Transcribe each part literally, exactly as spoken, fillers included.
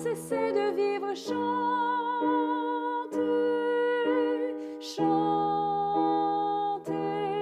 cesser de vivre, chante, chante,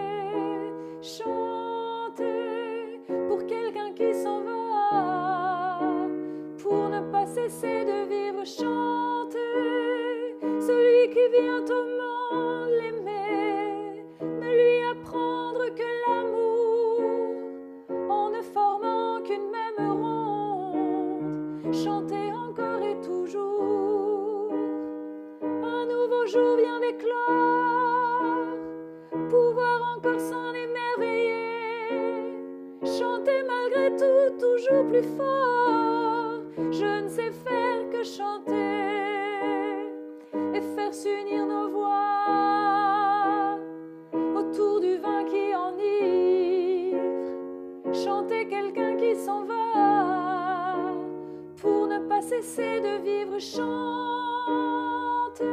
chante pour quelqu'un qui s'en va, pour ne pas cesser de vivre, chante celui qui vient au monde l'aimer, ne lui apprendre que l'amour en ne formant qu'une même ronde, chanter encore et toujours. Un nouveau jour vient d'éclore, pouvoir encore s'en émerveiller, chanter malgré tout toujours plus fort. Je ne sais faire que chanter et faire s'unir nos voix autour du vin qui enivre, chanter quelqu'un qui s'en va pour ne pas cesser de vivre, chanter,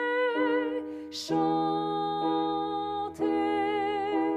chanter,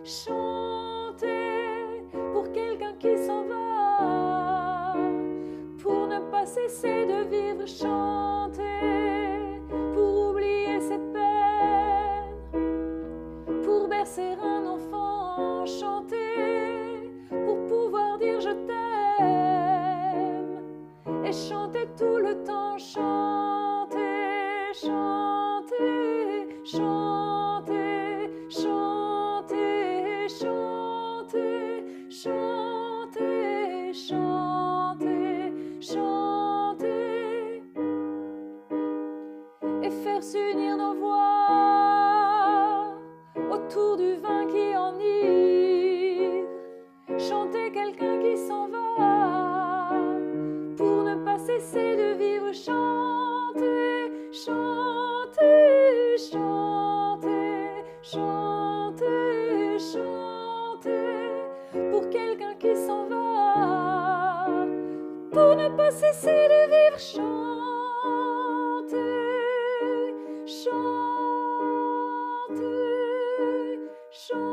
chanter pour quelqu'un qui s'en va pour ne pas cesser de vivre, chanter pour oublier ses peines, pour bercer un enfant, chanter pour pouvoir dire je t'aime et chanter tout le temps, chanter, chanter, chanter, chanter, chanter, chanter, chanter, chanter et faire s'unir nos voix autour du vin qui enivre, chanter quelqu'un qui s'en va pour ne pas cesser de vivre, chanter, chanter, chanter, chanter, chanter pour quelqu'un qui s'en va pour ne pas cesser de vivre, chanter, chanter, chanter.